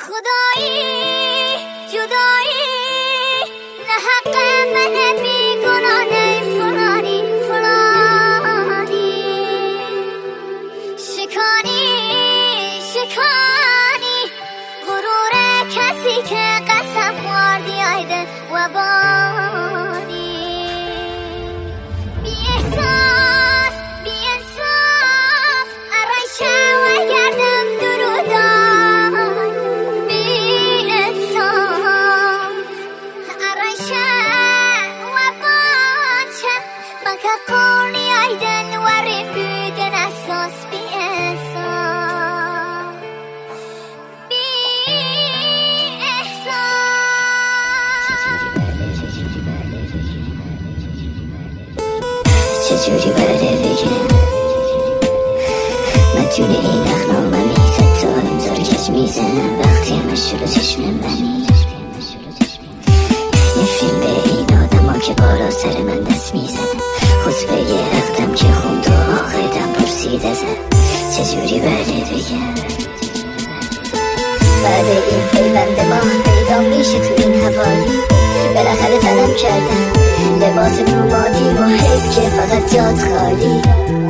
خدایی جدایی نه حق من بیگناه فلانی فلانی شکانی غرور کسی که قسم خوردی ایده و بانی بی احساس بی انصاف ارایشه و گردم درودان بی انصاف ارایشه و بانچه من که قرنی ایدن و ریم بودن احساس بی انصاف بی احساس چجوری بله بگم مدیون این اخنامم میزد تا امضای کج میزنم وقتی همش شروع چشم منی یه فیلم به این آدم ها که بالا سر من دست میزن خطبه یه رقدم که خوند و آقایدم پرسید ازم چجوری بله بگم بعد این پیوند ما پیدا میشه تو این حوالی بالاخره تنم کردم لباس روماتیم و حیف که فقط جاد خالی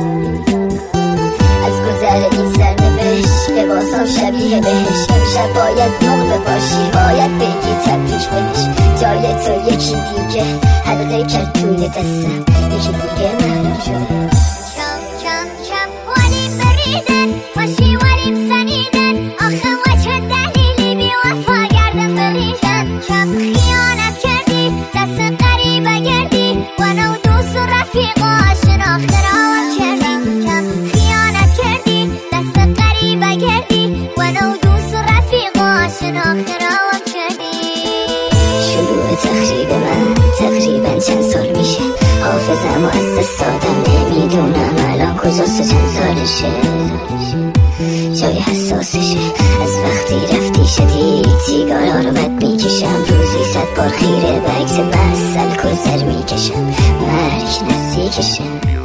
از گذر این سرنوشت لباسم شبیه بهش امشب باید نقبه باشی باید بگی تبریک بهش جای تو یکی دیگه حلقه کرد توی دستم یکی دیگه معلوم شده کم ولی بریدن باشی ولی سنیدن آخه و چه دلیلی بی وفا گردن بریدن کم خیانت کردی دست قریبه گردی و نو دوست و رفیقا شناخته را کردی کم خیانت کردی دست قریبه گردی و نو دوست و رفیقا شناخته را کردی شروع تخریب من تقریبا چند سال میشه حافظم و از دست دادم نمیدونم الان کجاست و چند سالشه جای حساسشه از وقتی رفتی شدید سیگارا رو بد میکشم روزی 100 بار خیره به عکس بس الکل میکشم مرگ نزدیکشه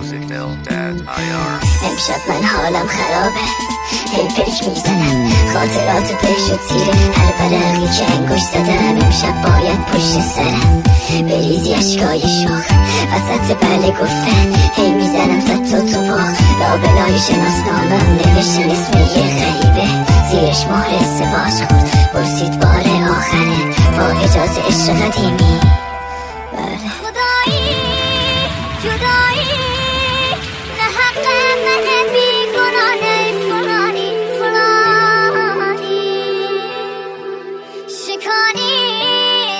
امشب من حالم خرابه هی پلک میزنم خاطرات ته شد زیر هر ورقی که انگشت زدم امشب باید پشت سرم بریزی اشکای شوخ وسط بله گفتن هی میزنم صد تا توپاق لابلای شناسنامم نوشتن اسم یه غریبه زیرش مهر ازدواج خورد پرسید بار آخره با اجازه عشق قدیمی بله خدایی جدایی نه حق من بیگناه فلانی فلانی